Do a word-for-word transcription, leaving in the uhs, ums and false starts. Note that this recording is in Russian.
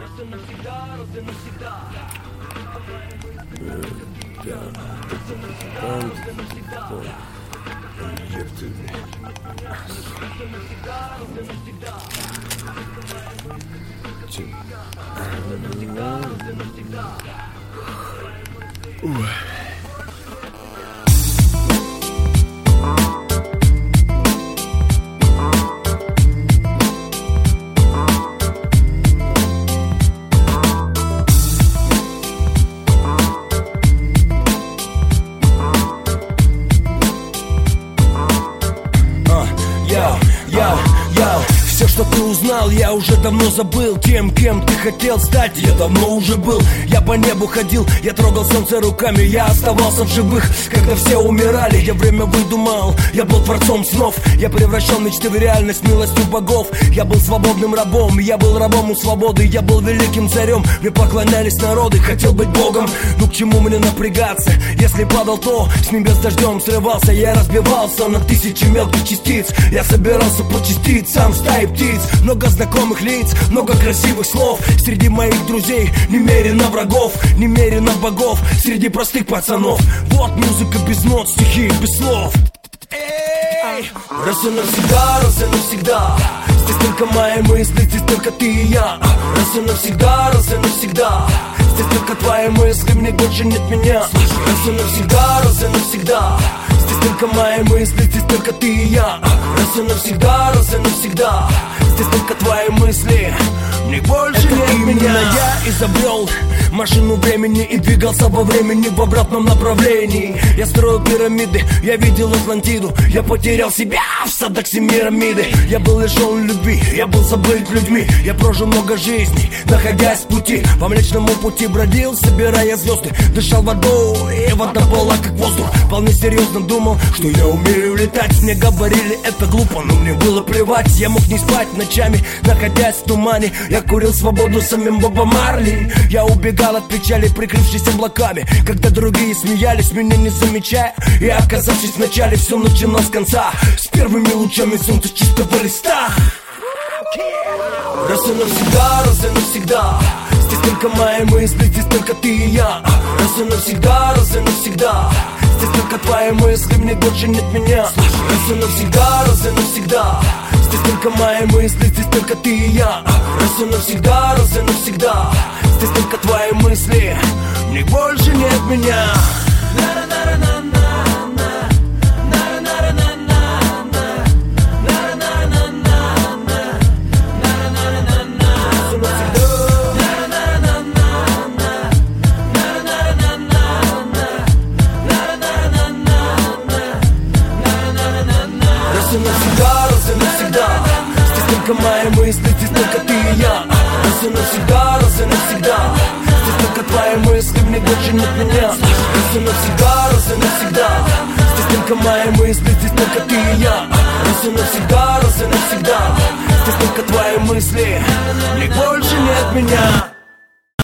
Все, что ты узнал, я уже давно забыл. Тем, кем ты хотел стать, я давно уже был. Я по небу ходил, я трогал солнце руками. Я оставался в живых, когда все умирали. Я время выдумал, я был творцом снов. Я превращал мечты в реальность милостью богов. Я был свободным рабом, я был рабом у свободы. Я был великим царем, мне поклонялись народы. Хотел быть богом, ну к чему мне напрягаться? Если падал, то с небес дождем срывался. Я разбивался на тысячи мелких частиц. Я собирался по частицам стаи птиц. Много знакомых лиц, много красивых слов. Среди моих друзей немерено врагов, немерено богов. Среди простых пацанов. Вот музыка без нот, стихи без слов. Эй! Раз и навсегда, раз и навсегда. Здесь только мои мысли, здесь только ты и я. Раз и навсегда, раз и навсегда. Здесь только твои мысли, мне больше нет меня. Раз и навсегда, раз и навсегда. Здесь только мои мысли, здесь только ты и я. Раз и навсегда, раз и навсегда. Здесь только твои мысли, мне больше это нет меня. Я изобрел машину времени и двигался во времени в обратном направлении. Я строил пирамиды, я видел Атлантиду. Я потерял себя в садах Семирамиды. Я был лишен любви, я был забыт людьми. Я прожил много жизней, находясь в пути. По Млечному пути бродил, собирая звезды. Дышал водой, и вода была как воздух. Вполне серьезно думал, что я умею летать. Мне говорили, это глупо, но мне было плевать. Я мог не спать ночами, находясь в тумане. Я курил свободу самим Бобом Марли. Я убегал от печали, прикрывшись облаками. Когда другие смеялись, меня не замечая. И оказавшись в начале, все начиналось с конца. С первыми лучами солнца чистого листа. Раз и навсегда, раз и навсегда. Здесь только мои мысли, здесь только ты и я. Раз и навсегда, раз и навсегда. Здесь только твои мысли, мне больше нет меня. Раз и навсегда, раз и навсегда. Здесь только мои мысли, здесь только ты и я. Раз и навсегда, раз и навсегда. Здесь только твои мысли, мне больше нет меня. Раз и навсегда, раз и навсегда. Здесь только мои мысли, здесь только ты и я. Раз и навсегда, раз и навсегда. Здесь только твои мысли, мне больше нет меня. Раз и навсегда, раз и навсегда. Здесь только мои мысли, здесь только ты и я. Раз и навсегда, раз и навсегда. Здесь только твои мысли, мне больше нет меня.